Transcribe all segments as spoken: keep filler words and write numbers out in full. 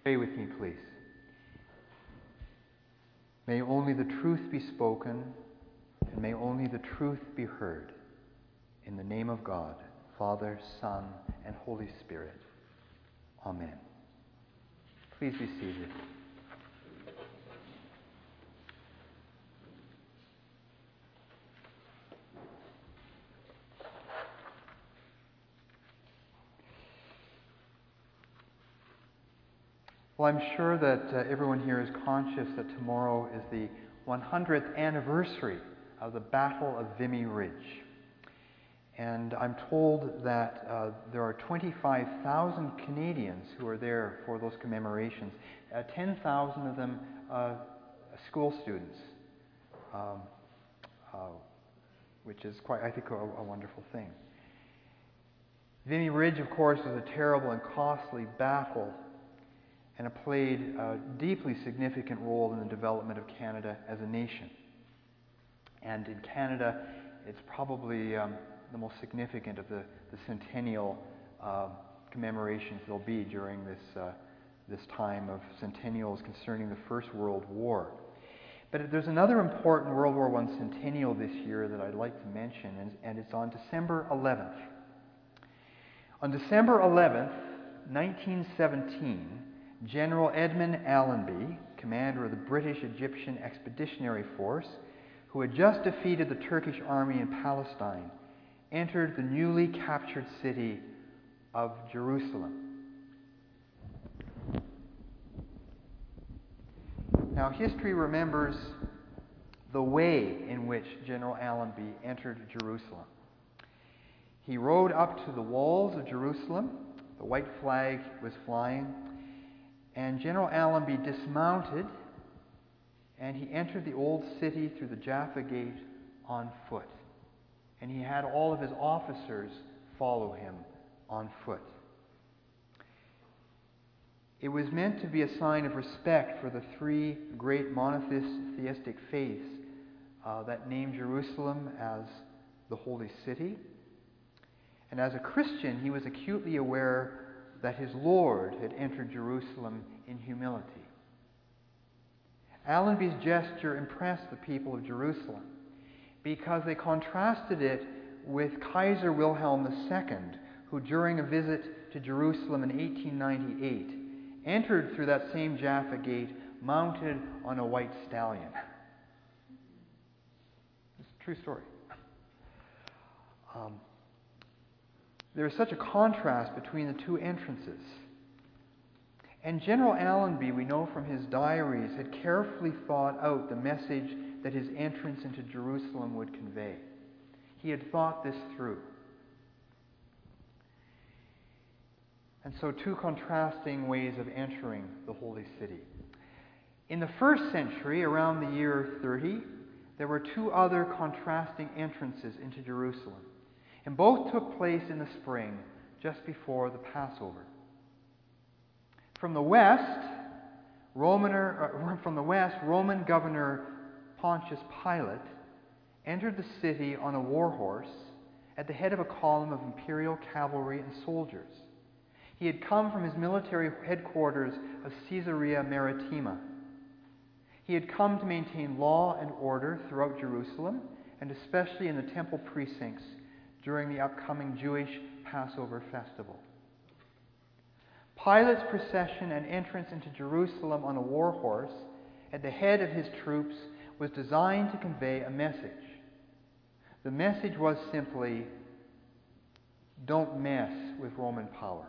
Pray with me, please. May only the truth be spoken, and may only the truth be heard. In the name of God, Father, Son, and Holy Spirit. Amen. Please be seated. Well, I'm sure that uh, everyone here is conscious that tomorrow is the one hundredth anniversary of the Battle of Vimy Ridge. And I'm told that uh, there are twenty-five thousand Canadians who are there for those commemorations, uh, ten thousand of them uh, school students, um, uh, which is quite, I think, a, a wonderful thing. Vimy Ridge, of course, was a terrible and costly battle, and it played a deeply significant role in the development of Canada as a nation. And in Canada, it's probably um, the most significant of the, the centennial uh, commemorations there'll be during this, uh, this time of centennials concerning the First World War. But there's another important World War One centennial this year that I'd like to mention, and, and it's on December eleventh. On December eleventh, nineteen seventeen, General Edmund Allenby, commander of the British Egyptian Expeditionary Force, who had just defeated the Turkish army in Palestine, entered the newly captured city of Jerusalem. Now, history remembers the way in which General Allenby entered Jerusalem. He rode up to the walls of Jerusalem. The white flag was flying. And General Allenby dismounted, and he entered the old city through the Jaffa Gate on foot. And he had all of his officers follow him on foot. It was meant to be a sign of respect for the three great monotheistic faiths uh, that named Jerusalem as the holy city. And as a Christian, he was acutely aware that his Lord had entered Jerusalem in humility. Allenby's gesture impressed the people of Jerusalem because they contrasted it with Kaiser Wilhelm the Second, who during a visit to Jerusalem in eighteen ninety-eight entered through that same Jaffa Gate mounted on a white stallion. It's a true story. Um, There is such a contrast between the two entrances. And General Allenby, we know from his diaries, had carefully thought out the message that his entrance into Jerusalem would convey. He had thought this through. And so two contrasting ways of entering the holy city. In the first century, around the year thirty, there were two other contrasting entrances into Jerusalem. And both took place in the spring, just before the Passover. From the west, Roman, uh, from the west, Roman governor Pontius Pilate entered the city on a war horse at the head of a column of imperial cavalry and soldiers. He had come from his military headquarters of Caesarea Maritima. He had come to maintain law and order throughout Jerusalem, and especially in the temple precincts during the upcoming Jewish Passover festival. Pilate's procession and entrance into Jerusalem on a war horse at the head of his troops was designed to convey a message. The message was simply, don't mess with Roman power.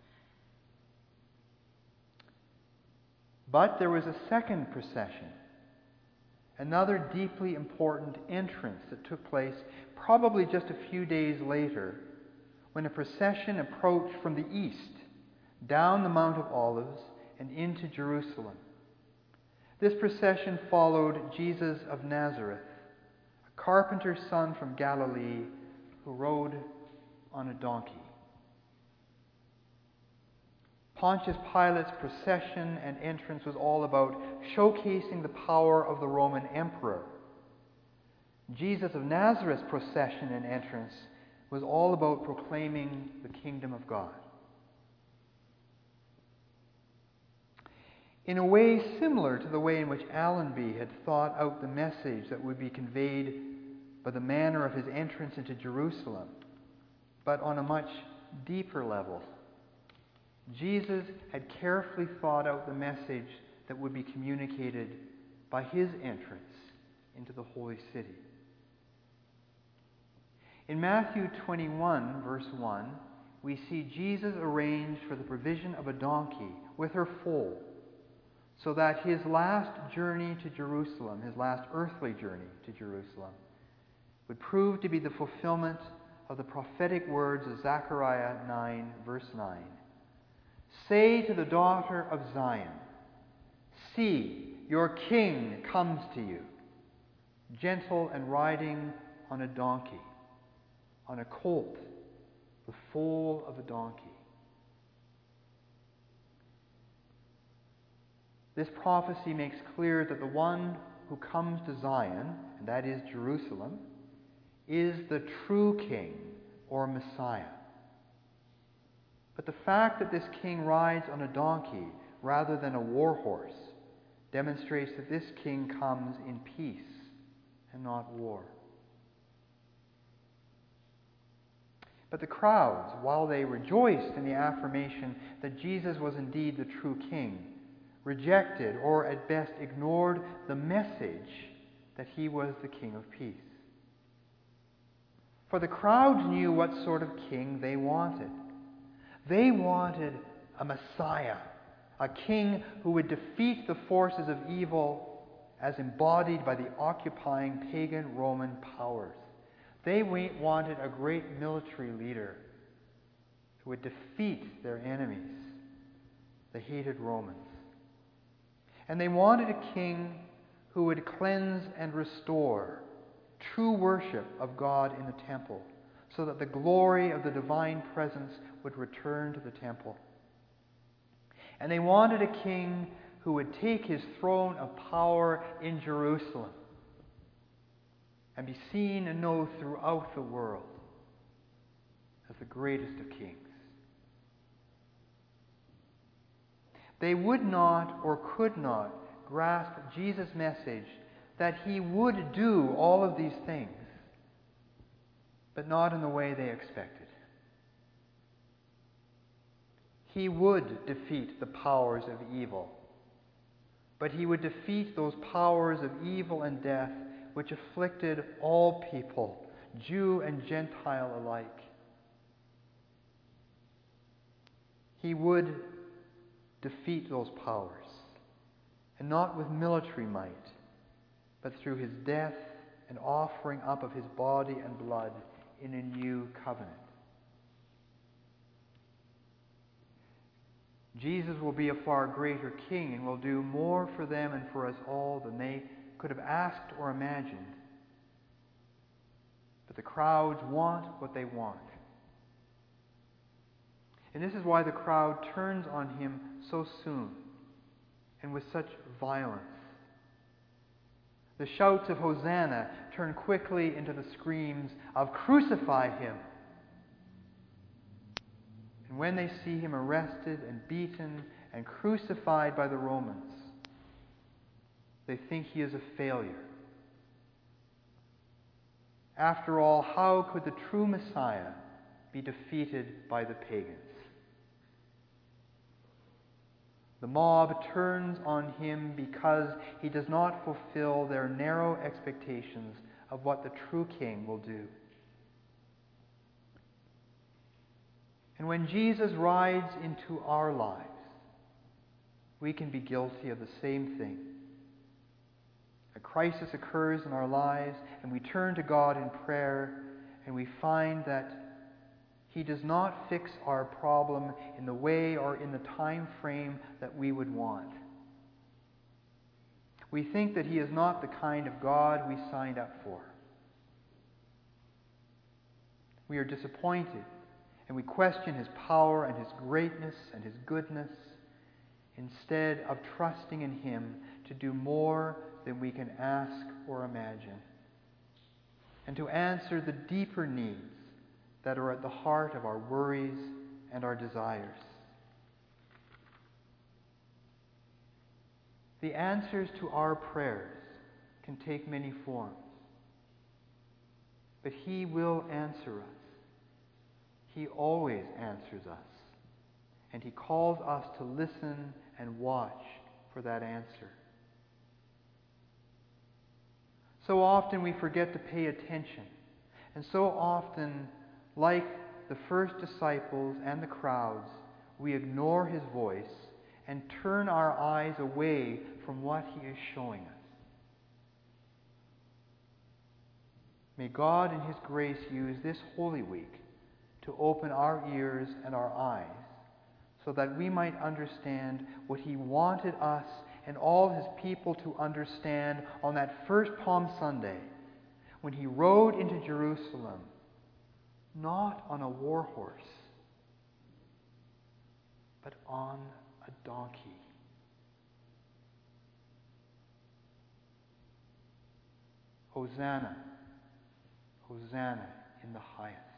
But there was a second procession, another deeply important entrance that took place probably just a few days later, when a procession approached from the east, down the Mount of Olives and into Jerusalem. This procession followed Jesus of Nazareth, a carpenter's son from Galilee who rode on a donkey. Pontius Pilate's procession and entrance was all about showcasing the power of the Roman emperor. Jesus of Nazareth's procession and entrance was all about proclaiming the kingdom of God. in a way similar to the way in which Allenby had thought out the message that would be conveyed by the manner of his entrance into Jerusalem, but on a much deeper level. Jesus had carefully thought out the message that would be communicated by his entrance into the holy city. In Matthew twenty-one, verse one, we see Jesus arrange for the provision of a donkey with her foal, so that his last journey to Jerusalem, his last earthly journey to Jerusalem, would prove to be the fulfillment of the prophetic words of Zechariah nine, verse nine. Say to the daughter of Zion, see, your king comes to you, gentle and riding on a donkey, on a colt, the foal of a donkey. This prophecy makes clear that the one who comes to Zion, and that is Jerusalem, is the true king or Messiah. But the fact that this king rides on a donkey rather than a war horse demonstrates that this king comes in peace and not war. But the crowds, while they rejoiced in the affirmation that Jesus was indeed the true king, rejected or at best ignored the message that he was the King of Peace. For the crowds knew what sort of king they wanted. They wanted a Messiah, a king who would defeat the forces of evil as embodied by the occupying pagan Roman powers. They wanted a great military leader who would defeat their enemies, the hated Romans. And they wanted a king who would cleanse and restore true worship of God in the temple, so that the glory of the divine presence would return to the temple. And they wanted a king who would take his throne of power in Jerusalem and be seen and known throughout the world as the greatest of kings. They would not or could not grasp Jesus' message that he would do all of these things, but not in the way they expected. He would defeat the powers of evil, but he would defeat those powers of evil and death which afflicted all people, Jew and Gentile alike. He would defeat those powers, and not with military might, but through his death and offering up of his body and blood in a new covenant. Jesus will be a far greater king and will do more for them and for us all than they could have asked or imagined. But the crowds want what they want. And this is why the crowd turns on him so soon and with such violence. The shouts of Hosanna turn quickly into the screams of crucify him. And when they see him arrested and beaten and crucified by the Romans, they think he is a failure. After all, how could the true Messiah be defeated by the pagans? The mob turns on him because he does not fulfill their narrow expectations of what the true king will do. And when Jesus rides into our lives, we can be guilty of the same thing. A crisis occurs in our lives, and we turn to God in prayer, and we find that he does not fix our problem in the way or in the time frame that we would want. We think that he is not the kind of God we signed up for. We are disappointed, and we question his power and his greatness and his goodness, instead of trusting in him to do more than we can ask or imagine, and to answer the deeper needs that are at the heart of our worries and our desires. The answers to our prayers can take many forms, but He will answer us. He always answers us, and He calls us to listen and watch for that answer. So often we forget to pay attention, and so often, like the first disciples and the crowds, we ignore His voice and turn our eyes away from what He is showing us. May God in His grace use this Holy Week to open our ears and our eyes so that we might understand what He wanted us and all His people to understand on that first Palm Sunday when He rode into Jerusalem, not on a war horse, but on a donkey. Hosanna, Hosanna in the highest.